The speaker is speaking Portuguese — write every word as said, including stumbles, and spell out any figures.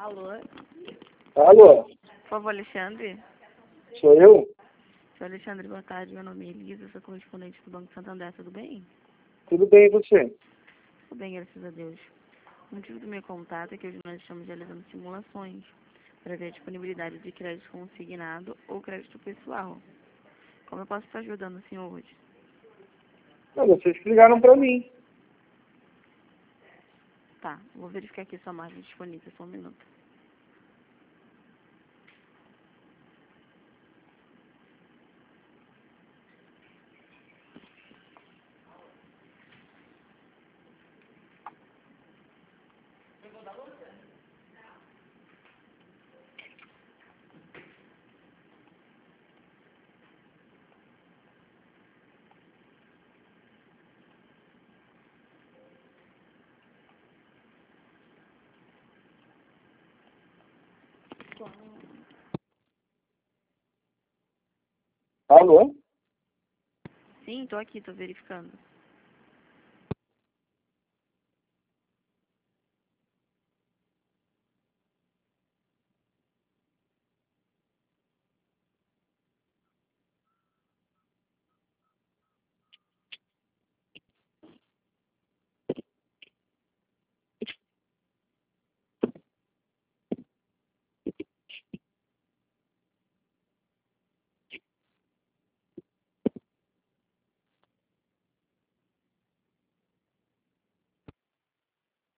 Alô? Alô, Por favor, Alexandre? sou eu? Sou Alexandre, boa tarde. Meu nome é Elisa, sou correspondente do Banco Santander, tudo bem? Tudo bem e você? Tudo bem, graças a Deus. O motivo do meu contato é que hoje nós estamos realizando simulações para ver a disponibilidade de crédito consignado ou crédito pessoal. Como eu posso estar ajudando o senhor hoje? Não, vocês que ligaram pra mim. Tá, vou verificar aqui sua margem disponível, só um minuto. Alô? Sim, tô aqui, tô verificando.